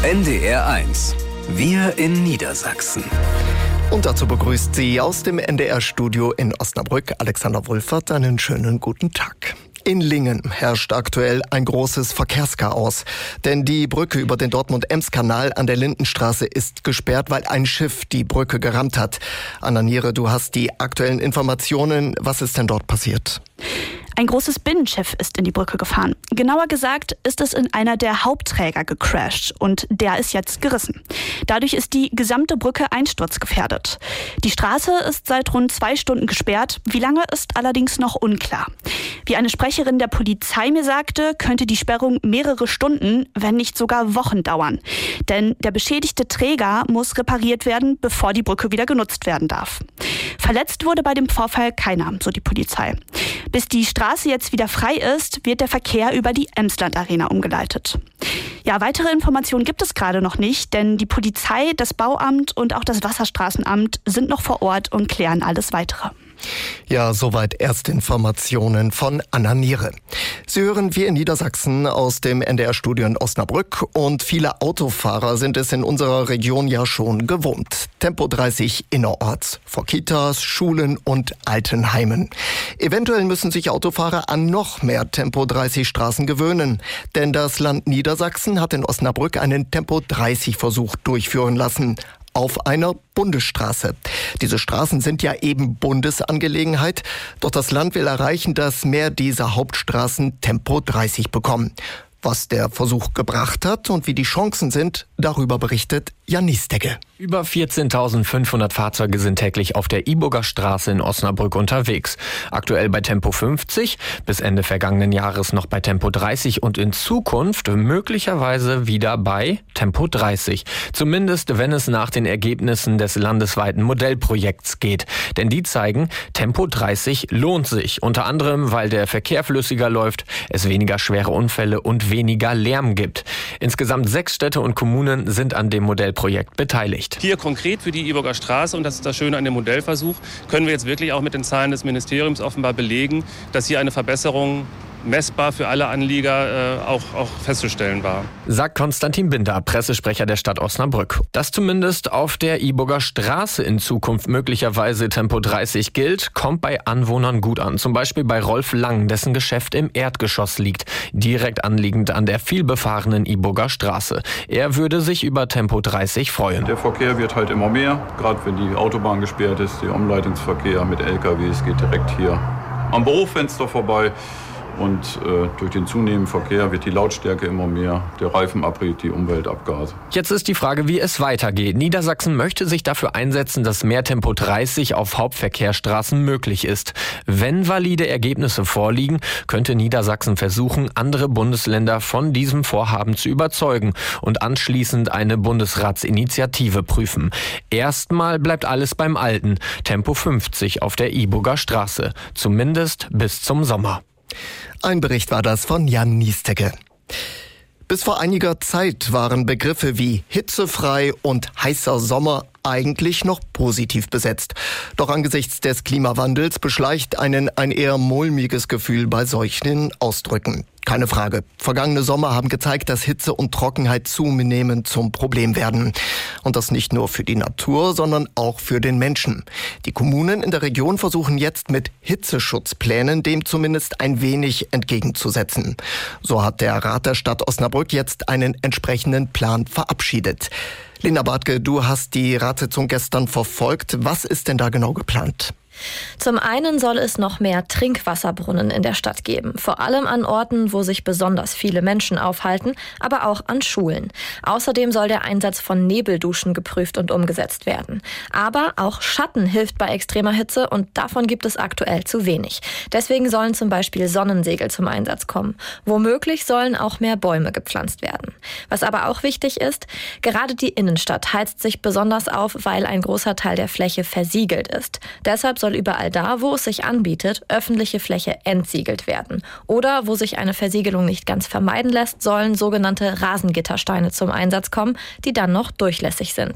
NDR1. Wir in Niedersachsen. Und dazu begrüßt sie aus dem NDR-Studio in Osnabrück Alexander Wulffert. Einen schönen guten Tag. In Lingen herrscht aktuell ein großes Verkehrschaos. Denn die Brücke über den Dortmund-Ems-Kanal an der Lindenstraße ist gesperrt, weil ein Schiff die Brücke gerammt hat. Anna Niere, du hast die aktuellen Informationen. Was ist denn dort passiert? Ein großes Binnenschiff ist in die Brücke gefahren. Genauer gesagt ist es in einer der Hauptträger gecrasht und der ist jetzt gerissen. Dadurch ist die gesamte Brücke einsturzgefährdet. Die Straße ist seit rund 2 Stunden gesperrt. Wie lange ist allerdings noch unklar. Wie eine Sprecherin der Polizei mir sagte, könnte die Sperrung mehrere Stunden, wenn nicht sogar Wochen dauern. Denn der beschädigte Träger muss repariert werden, bevor die Brücke wieder genutzt werden darf. Verletzt wurde bei dem Vorfall keiner, so die Polizei. Bis die Straße jetzt wieder frei ist, wird der Verkehr über die Emsland Arena umgeleitet. Ja, weitere Informationen gibt es gerade noch nicht, denn die Polizei, das Bauamt und auch das Wasserstraßenamt sind noch vor Ort und klären alles Weitere. Ja, soweit Erstinformationen von Anna Niere. Sie hören Wir in Niedersachsen aus dem NDR-Studio in Osnabrück und viele Autofahrer sind es in unserer Region ja schon gewohnt. Tempo 30 innerorts, vor Kitas, Schulen und Altenheimen. Eventuell müssen sich Autofahrer an noch mehr Tempo 30 Straßen gewöhnen, denn das Land Niedersachsen hat in Osnabrück einen Tempo 30 Versuch durchführen lassen. Auf einer Bundesstraße. Diese Straßen sind ja eben Bundesangelegenheit, doch das Land will erreichen, dass mehr dieser Hauptstraßen Tempo 30 bekommen. Was der Versuch gebracht hat und wie die Chancen sind, darüber berichtet Jan Niestegge. Über 14.500 Fahrzeuge sind täglich auf der Iburger Straße in Osnabrück unterwegs. Aktuell bei Tempo 50, bis Ende vergangenen Jahres noch bei Tempo 30 und in Zukunft möglicherweise wieder bei Tempo 30. Zumindest wenn es nach den Ergebnissen des landesweiten Modellprojekts geht. Denn die zeigen, Tempo 30 lohnt sich. Unter anderem, weil der Verkehr flüssiger läuft, es weniger schwere Unfälle und weniger Lärm gibt. Insgesamt 6 Städte und Kommunen sind an dem Modellprojekt beteiligt. Hier konkret für die Iburger Straße, und das ist das Schöne an dem Modellversuch, können wir jetzt wirklich auch mit den Zahlen des Ministeriums offenbar belegen, dass hier eine Verbesserung messbar für alle Anlieger auch festzustellen war. Sagt Konstantin Binder, Pressesprecher der Stadt Osnabrück. Dass zumindest auf der Iburger Straße in Zukunft möglicherweise Tempo 30 gilt, kommt bei Anwohnern gut an. Zum Beispiel bei Rolf Lang, dessen Geschäft im Erdgeschoss liegt, direkt anliegend an der vielbefahrenen Iburger Straße. Er würde sich über Tempo 30 freuen. Der Verkehr wird halt immer mehr, gerade wenn die Autobahn gesperrt ist, der Umleitungsverkehr mit LKWs geht direkt hier am Bürofenster vorbei. Und durch den zunehmenden Verkehr wird die Lautstärke immer mehr, der Reifen abrät die Umweltabgase. Jetzt ist die Frage, wie es weitergeht. Niedersachsen möchte sich dafür einsetzen, dass mehr Tempo 30 auf Hauptverkehrsstraßen möglich ist. Wenn valide Ergebnisse vorliegen, könnte Niedersachsen versuchen, andere Bundesländer von diesem Vorhaben zu überzeugen und anschließend eine Bundesratsinitiative prüfen. Erstmal bleibt alles beim Alten, Tempo 50 auf der Iburger Straße, zumindest bis zum Sommer. Ein Bericht war das von Jan Niestegge. Bis vor einiger Zeit waren Begriffe wie hitzefrei und heißer Sommer eigentlich noch positiv besetzt. Doch angesichts des Klimawandels beschleicht einen ein eher mulmiges Gefühl bei solchen Ausdrücken. Keine Frage. Vergangene Sommer haben gezeigt, dass Hitze und Trockenheit zunehmend zum Problem werden. Und das nicht nur für die Natur, sondern auch für den Menschen. Die Kommunen in der Region versuchen jetzt mit Hitzeschutzplänen dem zumindest ein wenig entgegenzusetzen. So hat der Rat der Stadt Osnabrück jetzt einen entsprechenden Plan verabschiedet. Lena Bartke, du hast die Ratssitzung gestern verfolgt. Was ist denn da genau geplant? Zum einen soll es noch mehr Trinkwasserbrunnen in der Stadt geben, vor allem an Orten, wo sich besonders viele Menschen aufhalten, aber auch an Schulen. Außerdem soll der Einsatz von Nebelduschen geprüft und umgesetzt werden. Aber auch Schatten hilft bei extremer Hitze und davon gibt es aktuell zu wenig. Deswegen sollen zum Beispiel Sonnensegel zum Einsatz kommen. Womöglich sollen auch mehr Bäume gepflanzt werden. Was aber auch wichtig ist, gerade die Innenstadt heizt sich besonders auf, weil ein großer Teil der Fläche versiegelt ist. Deshalb soll überall da, wo es sich anbietet, öffentliche Fläche entsiegelt werden. Oder wo sich eine Versiegelung nicht ganz vermeiden lässt, sollen sogenannte Rasengittersteine zum Einsatz kommen, die dann noch durchlässig sind.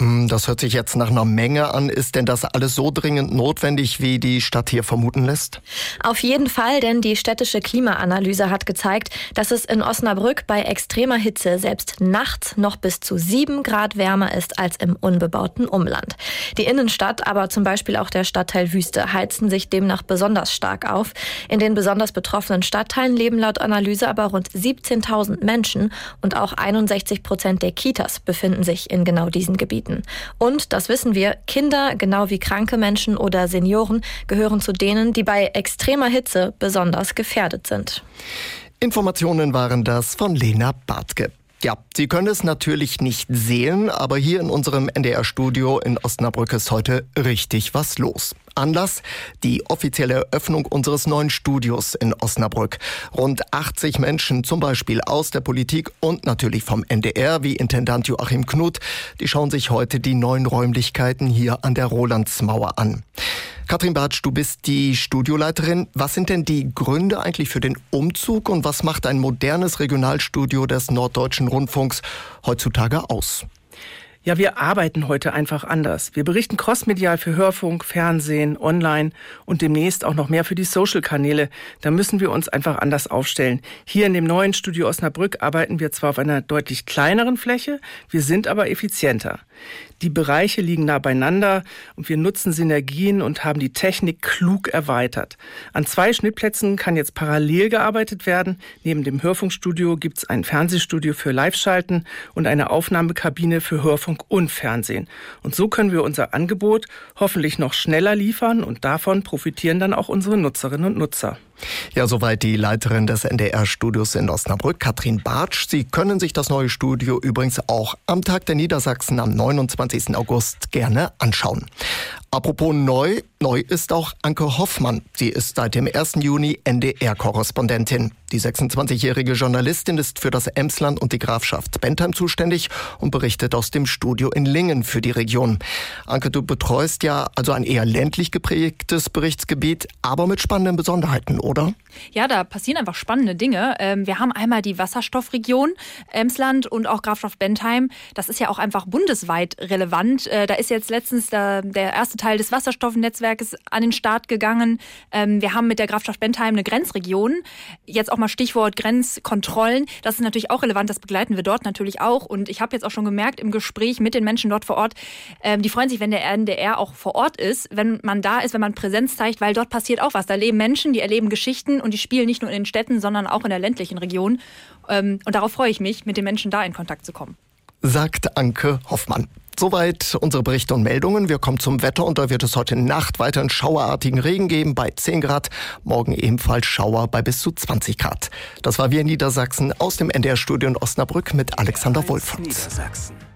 Das hört sich jetzt nach einer Menge an. Ist denn das alles so dringend notwendig, wie die Stadt hier vermuten lässt? Auf jeden Fall, denn die städtische Klimaanalyse hat gezeigt, dass es in Osnabrück bei extremer Hitze selbst nachts noch bis zu 7 Grad wärmer ist als im unbebauten Umland. Die Innenstadt, aber zum Beispiel auch der Stadtteil Wüste heizen sich demnach besonders stark auf. In den besonders betroffenen Stadtteilen leben laut Analyse aber rund 17.000 Menschen und auch 61% der Kitas befinden sich in genau diesen Gebieten. Und, das wissen wir, Kinder, genau wie kranke Menschen oder Senioren, gehören zu denen, die bei extremer Hitze besonders gefährdet sind. Informationen waren das von Lena Bartke. Ja, Sie können es natürlich nicht sehen, aber hier in unserem NDR-Studio in Osnabrück ist heute richtig was los. Anlass: die offizielle Eröffnung unseres neuen Studios in Osnabrück. Rund 80 Menschen, zum Beispiel aus der Politik und natürlich vom NDR, wie Intendant Joachim Knut, die schauen sich heute die neuen Räumlichkeiten hier an der Rolandsmauer an. Katrin Bartsch, du bist die Studioleiterin. Was sind denn die Gründe eigentlich für den Umzug und was macht ein modernes Regionalstudio des Norddeutschen Rundfunks heutzutage aus? Ja, wir arbeiten heute einfach anders. Wir berichten crossmedial für Hörfunk, Fernsehen, online und demnächst auch noch mehr für die Social-Kanäle. Da müssen wir uns einfach anders aufstellen. Hier in dem neuen Studio Osnabrück arbeiten wir zwar auf einer deutlich kleineren Fläche, wir sind aber effizienter. Die Bereiche liegen nah beieinander und wir nutzen Synergien und haben die Technik klug erweitert. An 2 Schnittplätzen kann jetzt parallel gearbeitet werden. Neben dem Hörfunkstudio gibt es ein Fernsehstudio für Live-Schalten und eine Aufnahmekabine für Hörfunk und Fernsehen. Und so können wir unser Angebot hoffentlich noch schneller liefern und davon profitieren dann auch unsere Nutzerinnen und Nutzer. Ja, soweit die Leiterin des NDR-Studios in Osnabrück, Katrin Bartsch. Sie können sich das neue Studio übrigens auch am Tag der Niedersachsen am 29. August gerne anschauen. Apropos neu ist auch Anke Hoffmann. Sie ist seit dem 1. Juni NDR-Korrespondentin. Die 26-jährige Journalistin ist für das Emsland und die Grafschaft Bentheim zuständig und berichtet aus dem Studio in Lingen für die Region. Anke, du betreust ja also ein eher ländlich geprägtes Berichtsgebiet, aber mit spannenden Besonderheiten, oder? Ja, da passieren einfach spannende Dinge. Wir haben einmal die Wasserstoffregion Emsland und auch Grafschaft Bentheim. Das ist ja auch einfach bundesweit relevant. Da ist jetzt letztens der erste Teil des Wasserstoffnetzwerkes an den Start gegangen. Wir haben mit der Grafschaft Bentheim eine Grenzregion. Jetzt auch mal Stichwort Grenzkontrollen. Das ist natürlich auch relevant. Das begleiten wir dort natürlich auch. Und ich habe jetzt auch schon gemerkt im Gespräch mit den Menschen dort vor Ort, die freuen sich, wenn der NDR auch vor Ort ist, wenn man da ist, wenn man Präsenz zeigt, weil dort passiert auch was. Da leben Menschen, die erleben Geschichten und die spielen nicht nur in den Städten, sondern auch in der ländlichen Region. Und darauf freue ich mich, mit den Menschen da in Kontakt zu kommen. Sagt Anke Hoffmann. Soweit unsere Berichte und Meldungen. Wir kommen zum Wetter und da wird es heute Nacht weiter einen schauerartigen Regen geben bei 10 Grad. Morgen ebenfalls Schauer bei bis zu 20 Grad. Das war Wir in Niedersachsen aus dem NDR-Studio in Osnabrück mit Alexander Wolfert.